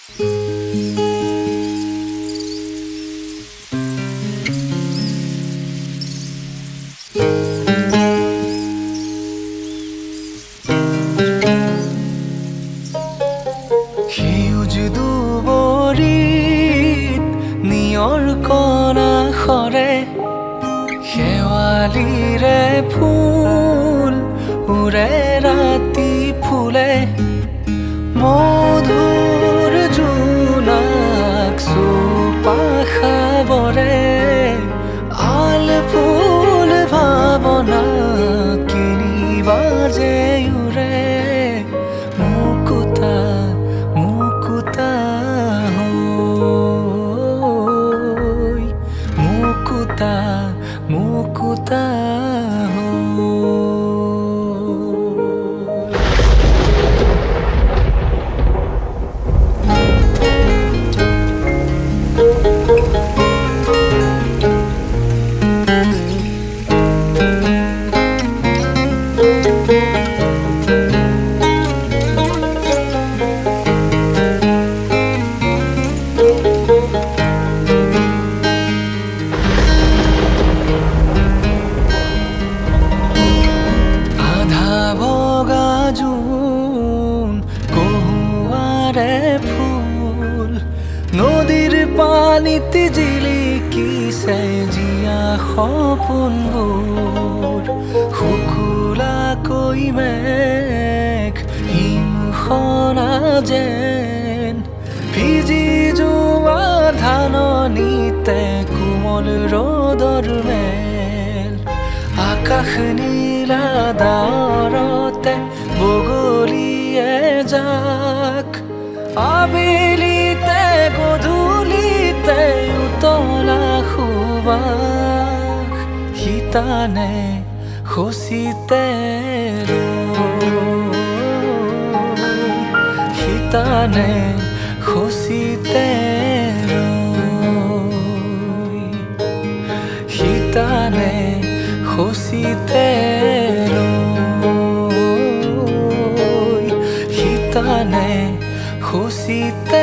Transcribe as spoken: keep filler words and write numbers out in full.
সেউজ দুবৰিত নিয়ৰ কণা সৰে শেৱালিৰে ফুল উৰে ৰাতি ফুলে মধুৰ জোনাক চুপাশা বৰে আল ফুল ভাৱনা কিনিবা যে উৰে মুকুতা মুকুতা হৈ মুকুতা মুকুতা ফুল নদীৰ পানীত জিলিকিছে জীয়া সপোনবোৰ শুকুলাকৈ মেঘ হিমসনা যেন ভিজি যোৱা ধাননিতে কোমল ৰ'দৰ মেল আকাশ নীলা ডাৱৰতে বগলীয়ে যাক আবেলিতে গধূলিতে উতলা সুবাস শীতানে খচিতে শীতানে খচিতে শীতানে খচিতে শীতানে খচিতে